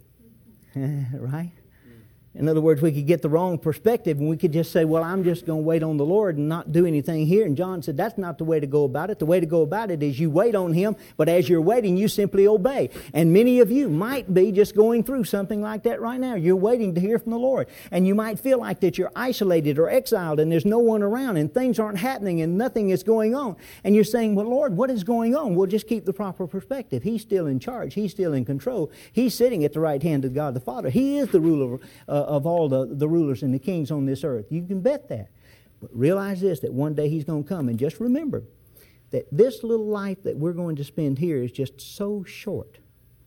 Right? In other words, we could get the wrong perspective and we could just say, well, I'm just going to wait on the Lord and not do anything here. And John said, that's not the way to go about it. The way to go about it is you wait on Him, but as you're waiting, you simply obey. And many of you might be just going through something like that right now. You're waiting to hear from the Lord. And you might feel like that you're isolated or exiled and there's no one around and things aren't happening and nothing is going on. And you're saying, well, Lord, what is going on? Well, just keep the proper perspective. He's still in charge. He's still in control. He's sitting at the right hand of God the Father. He is the ruler uh, of all the, the rulers and the kings on this earth. You can bet that. But realize this, that one day He's going to come. And just remember that this little life that we're going to spend here is just so short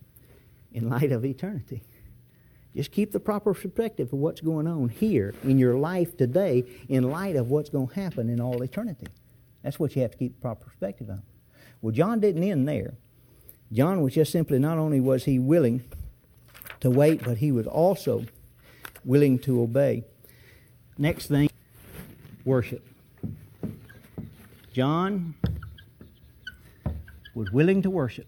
in light of eternity. Just keep the proper perspective of what's going on here in your life today in light of what's going to happen in all eternity. That's what you have to keep the proper perspective on. Well, John didn't end there. John was just simply, not only was he willing to wait, but he was also willing to obey. Next thing, worship. John was willing to worship.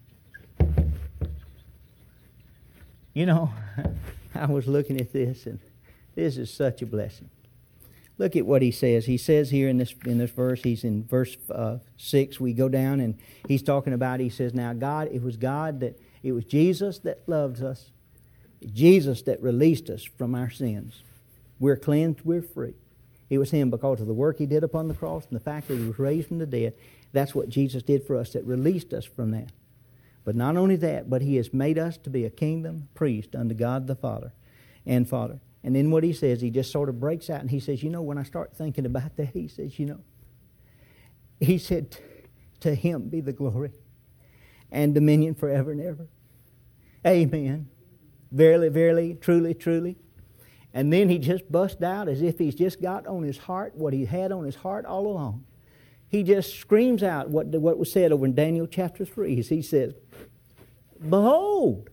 You know, I was looking at this, and this is such a blessing. Look at what he says. He says here in this in this verse, he's in verse uh, six, we go down, and he's talking about, he says, now God, it was God that, it was Jesus that loved us. Jesus that released us from our sins. We're cleansed, we're free. It was Him because of the work He did upon the cross and the fact that He was raised from the dead. That's what Jesus did for us, that released us from that. But not only that, but He has made us to be a kingdom priest unto God the Father and Father. And then what He says, He just sort of breaks out and He says, you know, when I start thinking about that, He says, you know, He said, to Him be the glory and dominion forever and ever. Amen. Verily, verily, truly, truly. And then he just bust out as if he's just got on his heart what he had on his heart all along. He just screams out what, what was said over in Daniel chapter three. As he says, behold,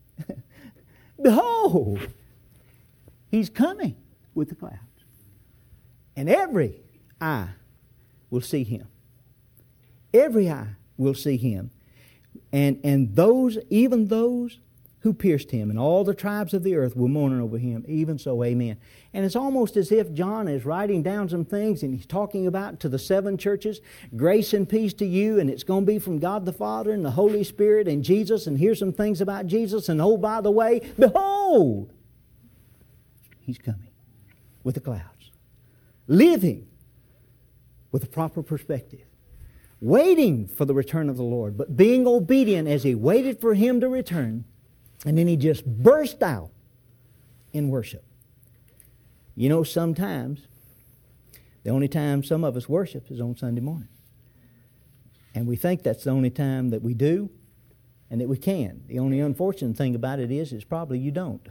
behold, He's coming with the clouds. And every eye will see Him. Every eye will see Him. And, and those, even those who pierced Him, and all the tribes of the earth were mourning over Him. Even so, amen. And it's almost as if John is writing down some things and he's talking about to the seven churches, grace and peace to you, and it's going to be from God the Father and the Holy Spirit and Jesus, and here's some things about Jesus, and oh, by the way, behold, He's coming with the clouds, living with a proper perspective, waiting for the return of the Lord, but being obedient as He waited for Him to return. And then he just burst out in worship. You know, sometimes The only time some of us worship is on Sunday morning. And we think that's the only time that we do and that we can. The only unfortunate thing about it is, is probably you don't.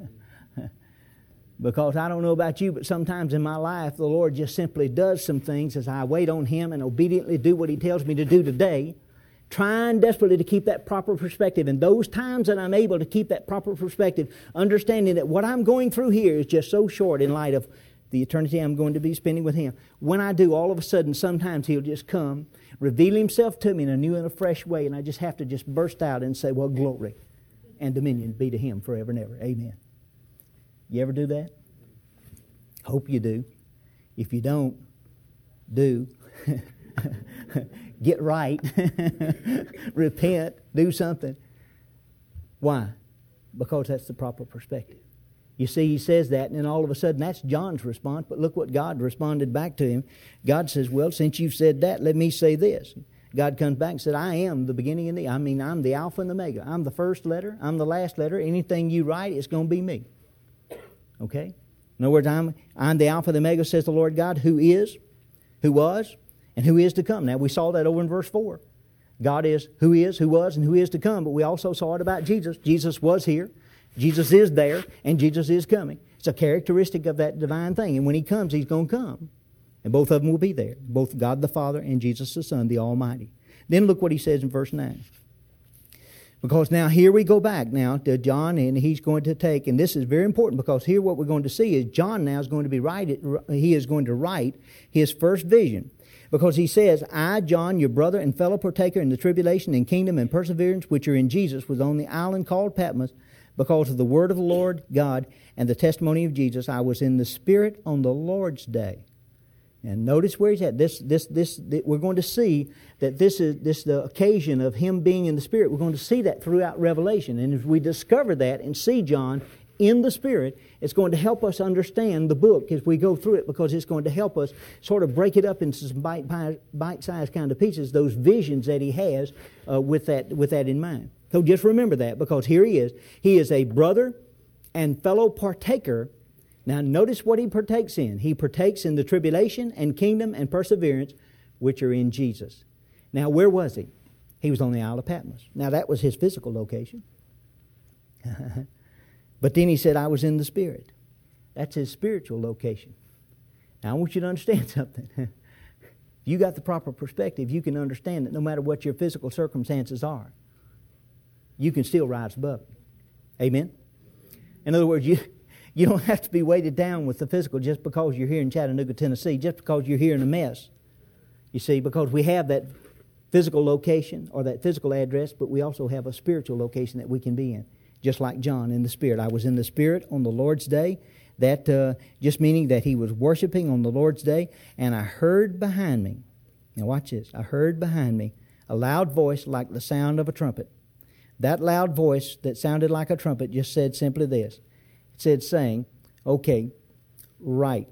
Because I don't know about you, but sometimes in my life, the Lord just simply does some things as I wait on Him and obediently do what He tells me to do today, trying desperately to keep that proper perspective. And those times that I'm able to keep that proper perspective, understanding that what I'm going through here is just so short in light of the eternity I'm going to be spending with Him. When I do, all of a sudden, sometimes He'll just come, reveal Himself to me in a new and a fresh way, and I just have to just burst out and say, well, glory and dominion be to Him forever and ever. Amen. You ever do that? Hope you do. If you don't, do. Get right. Repent. Do something. Why? Because that's the proper perspective. You see, he says that, and then all of a sudden, that's John's response. But look what God responded back to him. God says, well, since you've said that, let me say this. God comes back and said, I am the beginning and the, I mean, I'm the Alpha and the Omega. I'm the first letter. I'm the last letter. Anything you write, it's going to be me. Okay? In other words, I'm, I'm the Alpha and the Omega, says the Lord God, who is, who was, and who is to come. Now, we saw that over in verse four. God is who is, who was, and who is to come. But we also saw it about Jesus. Jesus was here. Jesus is there, and Jesus is coming. It's a characteristic of that divine thing. And when He comes, He's going to come. And both of them will be there. Both God the Father and Jesus the Son, the Almighty. Then look what He says in verse nine. Because now here we go back now to John, and he's going to take, and this is very important because here what we're going to see is John now is going to be write, he is going to write his first vision. Because he says, I, John, your brother and fellow partaker in the tribulation and kingdom and perseverance which are in Jesus, was on the island called Patmos, because of the word of the Lord God and the testimony of Jesus. I was in the Spirit on the Lord's day. And notice where he's at. This, this, this, this, we're going to see that this is this the occasion of him being in the Spirit. We're going to see that throughout Revelation. And if we discover that and see John in the Spirit, it's going to help us understand the book as we go through it, because it's going to help us sort of break it up into some bite, bite-sized kind of pieces, those visions that he has uh, with that with that in mind. So just remember that, because here he is. He is a brother and fellow partaker. Now notice what he partakes in. He partakes in the tribulation and kingdom and perseverance which are in Jesus. Now where was he? He was on the Isle of Patmos. Now that was his physical location. But then he said, I was in the Spirit. That's his spiritual location. Now I want you to understand something. If you got the proper perspective, you can understand that no matter what your physical circumstances are, you can still rise above it. Amen? In other words, you... You don't have to be weighted down with the physical just because you're here in Chattanooga, Tennessee, just because you're here in a mess. You see, because we have that physical location or that physical address, but we also have a spiritual location that we can be in, just like John in the Spirit. I was in the Spirit on the Lord's day, that uh, just meaning that he was worshiping on the Lord's day, and I heard behind me, now watch this, I heard behind me a loud voice like the sound of a trumpet. That loud voice that sounded like a trumpet just said simply this. Said saying, okay, write.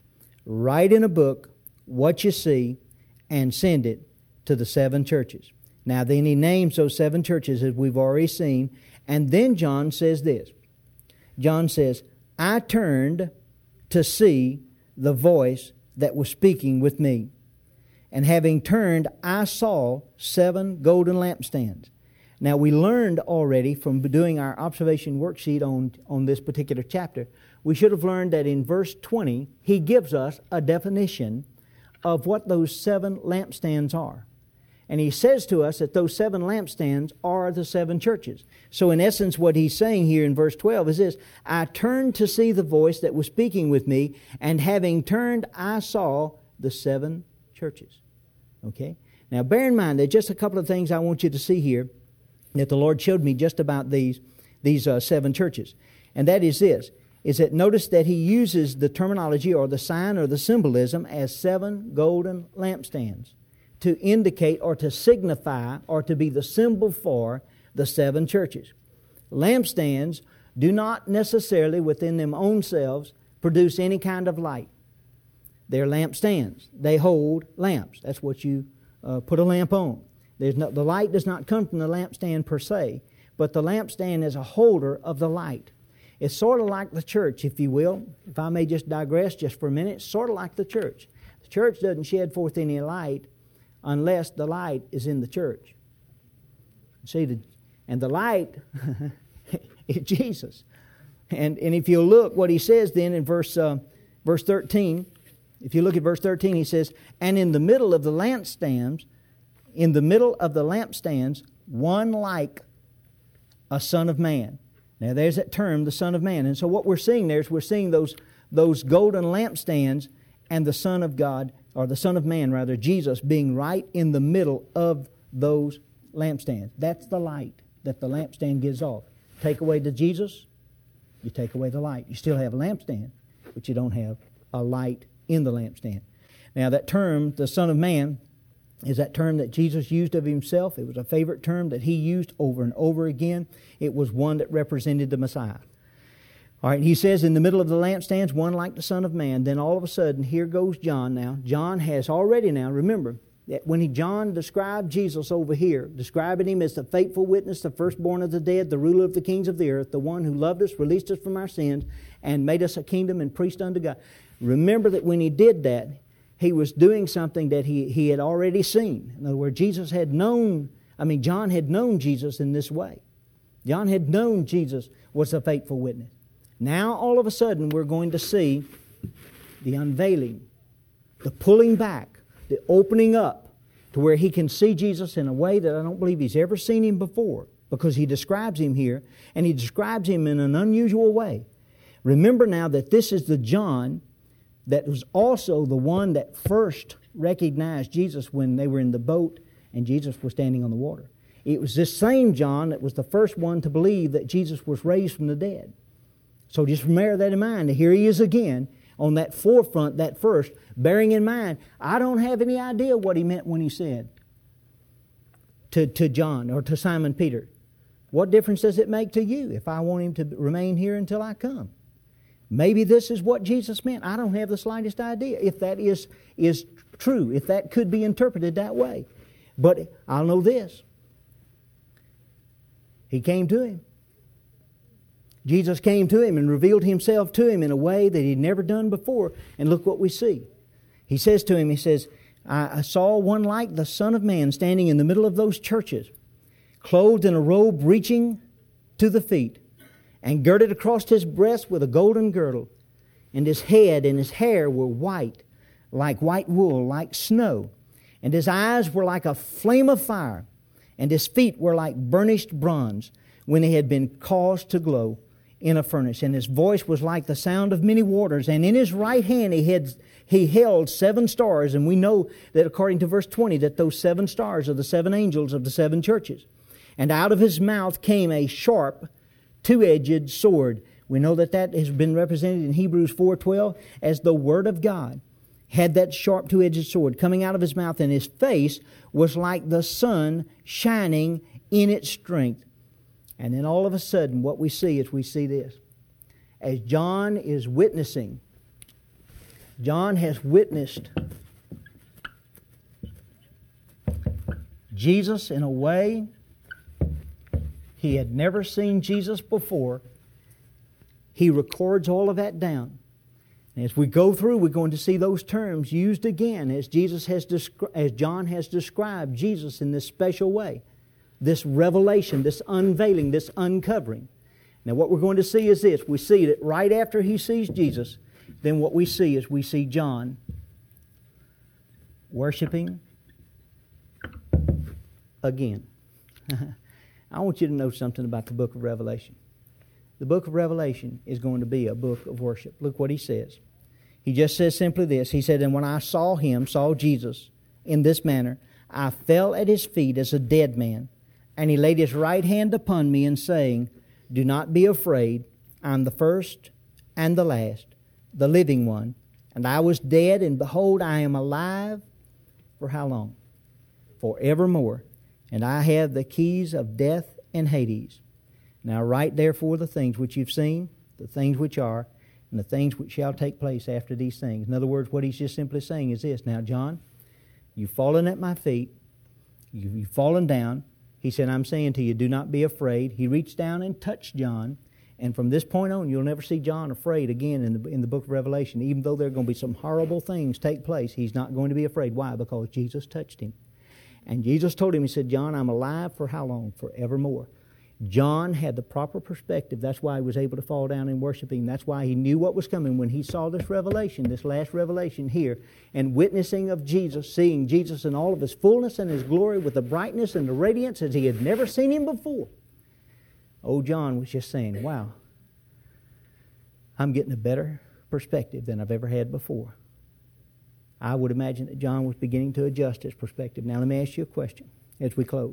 Write in a book what you see and send it to the seven churches. Now then he names those seven churches as we've already seen. And then John says this. John says, I turned to see the voice that was speaking with me. And having turned, I saw seven golden lampstands. Now, we learned already from doing our observation worksheet on, on this particular chapter, we should have learned that in verse twenty, he gives us a definition of what those seven lampstands are. And he says to us that those seven lampstands are the seven churches. So in essence, what he's saying here in verse twelve is this, I turned to see the voice that was speaking with me, and having turned, I saw the seven churches. Okay? Now, bear in mind, there's just a couple of things I want you to see here that the Lord showed me just about these, these uh, seven churches. And that is this, is that notice that he uses the terminology or the sign or the symbolism as seven golden lampstands to indicate or to signify or to be the symbol for the seven churches. Lampstands do not necessarily within them own selves produce any kind of light. They're lampstands. They hold lamps. That's what you uh, put a lamp on. There's no, the light does not come from the lampstand per se, but the lampstand is a holder of the light. It's sort of like the church, if you will. If I may just digress just for a minute, it's sort of like the church. The church doesn't shed forth any light unless the light is in the church. See, the, and the light is Jesus. And, and if you look what he says then in verse, uh, verse thirteen, if you look at verse thirteen, he says, and in the middle of the lampstands, in the middle of the lampstands, one like a son of man. Now there's that term, the Son of Man. And so what we're seeing there is we're seeing those, those golden lampstands and the Son of God, or the Son of Man rather, Jesus, being right in the middle of those lampstands. That's the light that the lampstand gives off. Take away the Jesus, you take away the light. You still have a lampstand, but you don't have a light in the lampstand. Now that term, the Son of Man, is that term that Jesus used of himself. It was a favorite term that he used over and over again. It was one that represented the Messiah. All right, he says, in the middle of the lampstands, one like the Son of Man. Then all of a sudden, here goes John now. John has already now, remember, that when he, John described Jesus over here, describing him as the faithful witness, the firstborn of the dead, the ruler of the kings of the earth, the one who loved us, released us from our sins, and made us a kingdom and priest unto God. Remember that when he did that, he was doing something that he, he had already seen. In other words, Jesus had known, I mean, John had known Jesus in this way. John had known Jesus was a faithful witness. Now, all of a sudden, we're going to see the unveiling, the pulling back, the opening up to where he can see Jesus in a way that I don't believe he's ever seen him before, because he describes him here, and he describes him in an unusual way. Remember now that this is the John that was also the one that first recognized Jesus when they were in the boat and Jesus was standing on the water. It was this same John that was the first one to believe that Jesus was raised from the dead. So just bear that in mind. Here he is again on that forefront, that first, bearing in mind, I don't have any idea what he meant when he said to, to John or to Simon Peter, what difference does it make to you if I want him to remain here until I come? Maybe this is what Jesus meant. I don't have the slightest idea if that is, is true, if that could be interpreted that way. But I'll know this. He came to him. Jesus came to him and revealed himself to him in a way that he'd never done before. And look what we see. He says to him, he says, I, I saw one like the Son of Man standing in the middle of those churches, clothed in a robe reaching to the feet, and girded across his breast with a golden girdle. And his head and his hair were white, like white wool, like snow. And his eyes were like a flame of fire. And his feet were like burnished bronze, when they had been caused to glow in a furnace. And his voice was like the sound of many waters. And in his right hand he had he held seven stars. And we know that according to verse twenty, that those seven stars are the seven angels of the seven churches. And out of his mouth came a sharp, two-edged sword. We know that that has been represented in Hebrews four twelve as the Word of God. Had that sharp two-edged sword coming out of his mouth, and his face was like the sun shining in its strength. And then all of a sudden, what we see is we see this. As John is witnessing, John has witnessed Jesus in a way he had never seen Jesus before. He records all of that down. And as we go through, we're going to see those terms used again as Jesus has descri- as John has described Jesus in this special way. This revelation, this unveiling, this uncovering. Now what we're going to see is this. We see that right after he sees Jesus, then what we see is we see John worshiping again. I want you to know something about the book of Revelation. The book of Revelation is going to be a book of worship. Look what he says. He just says simply this. He said, and when I saw him, saw Jesus, in this manner, I fell at his feet as a dead man. And he laid his right hand upon me and saying, do not be afraid. I am the first and the last, the living one. And I was dead, and behold, I am alive. For how long? Forevermore. And I have the keys of death and Hades. Now write therefore the things which you've seen, the things which are, and the things which shall take place after these things. In other words, what he's just simply saying is this. Now, John, you've fallen at my feet. You've fallen down. He said, I'm saying to you, do not be afraid. He reached down and touched John, And from this point on, you'll never see John afraid again in the, in the book of Revelation. Even though there are going to be some horrible things take place, he's not going to be afraid. Why? Because Jesus touched him. And Jesus told him, he said, John, I'm alive for how long? Forevermore. John had the proper perspective. That's why he was able to fall down and worship him. That's why he knew what was coming when he saw this revelation, this last revelation here, and witnessing of Jesus, seeing Jesus in all of his fullness and his glory with the brightness and the radiance as he had never seen him before. Old John was just saying, wow, I'm getting a better perspective than I've ever had before. I would imagine that John was beginning to adjust his perspective. Now let me ask you a question as we close.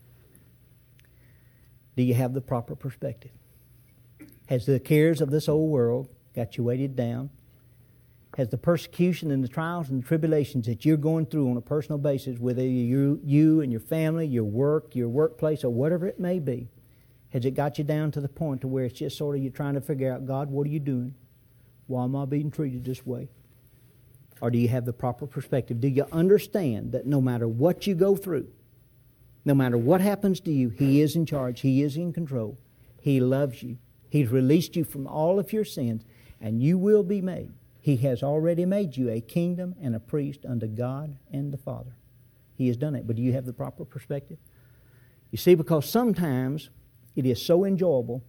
Do you have the proper perspective? Has the cares of this old world got you weighted down? Has the persecution and the trials and the tribulations that you're going through on a personal basis, whether you, you and your family, your work, your workplace, or whatever it may be, has it got you down to the point to where it's just sort of you're trying to figure out, God, what are you doing? Why am I being treated this way? Or do you have the proper perspective? Do you understand that no matter what you go through, no matter what happens to you, He is in charge. He is in control. He loves you. He's released you from all of your sins, and you will be made. He has already made you a kingdom and a priest unto God and the Father. He has done it. But do you have the proper perspective? You see, because sometimes it is so enjoyable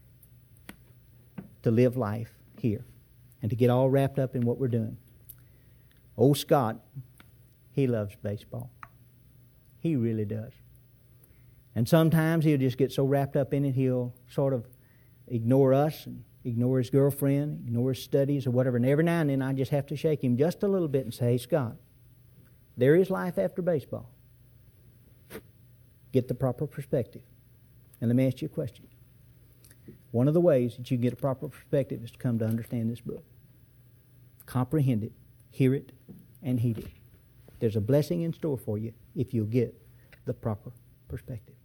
to live life here and to get all wrapped up in what we're doing. Old Scott, he loves baseball. He really does. And sometimes he'll just get so wrapped up in it, he'll sort of ignore us and ignore his girlfriend, ignore his studies or whatever. And every now and then I just have to shake him just a little bit and say, hey, Scott, there is life after baseball. Get the proper perspective. And let me ask you a question. One of the ways that you can get a proper perspective is to come to understand this book. Comprehend it, hear it, and heed it. There's a blessing in store for you if you'll get the proper perspective.